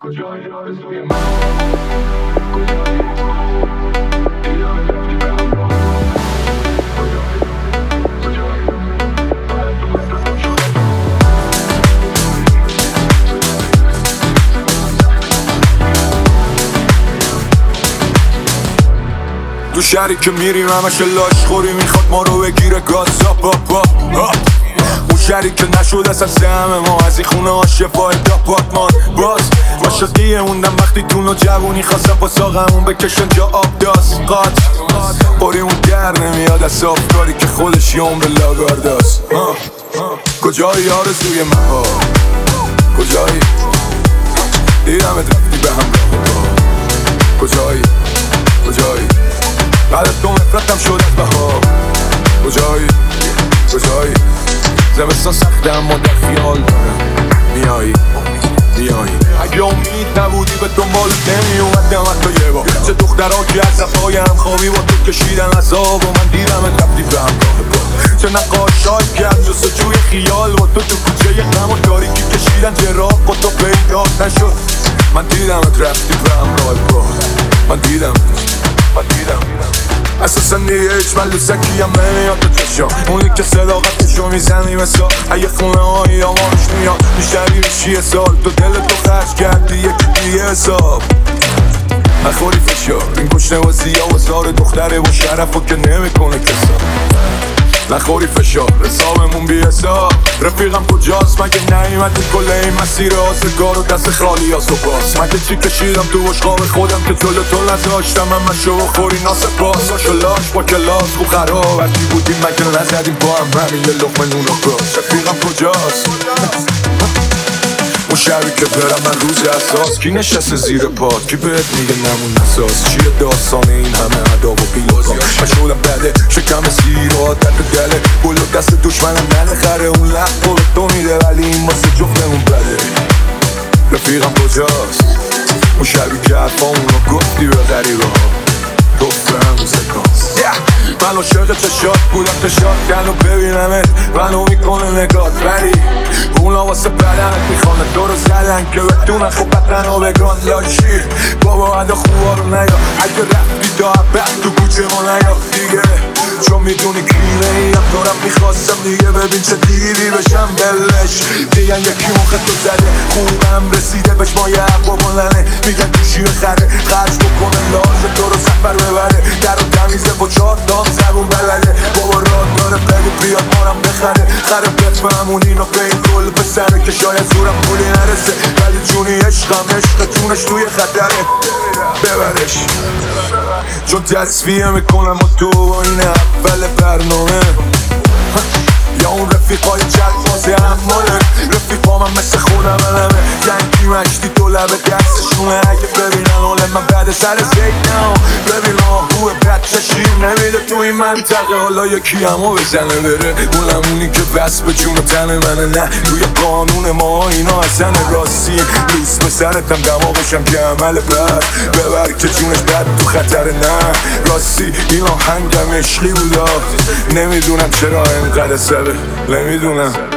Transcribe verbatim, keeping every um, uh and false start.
کجایی آرزوی من کجایی دیدم رفتی به همراه کجایی کجایی باید تو مدرسم شده تو شهری که میریم همش لاش خوری میخواد ما رو بگیره گازا بابا. اون شهری که نشد اصلا سهم ما از این خونه ها شفای داپارتمان باز با شقیه موندم وقتی تون و جوونی خواستم با ساقمون بکشن جا آب داست قات قوریمون در نمیاد از افکاری که خودش یه عمر لاگارداست. کجایی آرزوی من ها کجایی دیدمت رفتی به همراه کجایی کجایی بعد از دو مفرتم شد از بهار کجایی کجایی زمستان سخته اما در خیال دارم میایی میایی اگه امید نبودی به دنبالت نمیومدم حتی یه بار چه دخترها که از صفای همخوابی با تو کشیدن عذاب و من دیدمت رفتی به همراه با چه نقاشای کرد جستجوی خیال با تو تو کوچه غم و تاریکی کشیدن چراغ با تو پیدا نشد من دیدمت رفتی به همراه با من دیدم من دیدم اساسا دیگه هیچ ملوسکی هم نمیاد تو چشم اونی که صداقتشو میزنی مثلا اگه خونه هایی آمارش میاد بیشتری میشی سال تو دل تو خرج کردی یکی دیگه حساب نخوری فشار این کشنه و زیاه و زار دختره و شرف و که نمیکنه کسا نخوری فشار حسابمون بی حساب رفیقم کجاست مگه نایمد تو کل این مسیر آزگار و دست خالی از و باز مگه چی کشیدم تو بشقاب خودم که جلو تو نذاشتم همه شو خوری ناسپاس و لاش با کلاس خو خراب وقتی بودیم مگه نزدیم با هم همین یه لقمه نون و گاز رفیقم کجاست اون شبی که برم من روز اساس کی نشسته زیر پاد کی بهت میگه نمون اساس چیه داستان این همه عداب و پیلوکا من شدم بده شکم سیر و عادت دله گل و دست دشمنم ننخره اون لحظه به تو میده ولی این واسه جفتمون بده رفیقم کجاست اون شبی که حرفامونو گفتی به غریبه ها گفتم سکانس من عاشق چشات بودم تشات کن و ببینمت منو میکنه نگات ولی اونا واسه بدنت میخوانه تو رو زدن که بتونن خب بطن و بگان لاشی بابا هدا خوبا رو نیا اگه رفتی تا عبد تو کوچه ما نیا دیگه چون میدونی کینه ایم دارم میخواستم دیگه ببین چه دیری بشم بلش دیگن یکی موقع تو زده خوبم رسیده بهش ما یه عقب بلنه میگن گوشی بخره خرج بکنه لازه تو رو سفر ببره در و تمیزه با چهار دام زبون بلده بابا راه داره بگو بیاد مارم بخره خره بفهمون اینو به این گل بسره که شاید زورم پولی نرسه ولی جونی عشقم عشق جونش توی خطره ببرش چون تصفیه میکنم با تو با این اول برنامه یا اون رفیقای جلوازه هم ماله رفیقا من مثل خودم علمه جنگی مشتی تو لبه دستشونه اگه ببینن حاله من بعد سر زیدنم ببین آهوه بچه شیر نمیده تو این منطقه حالا یکی همو بزنه بره اونم اونی که بس به جون و تن منه نه توی قانون ما اینا اصلا راستی لوس به سرتم دماغشم که عمل بر ببر که جونش بد تو خطره نه راستی این آهنگم عشقی بودا نمیدونم چرا اینقدر سبه نمیدونم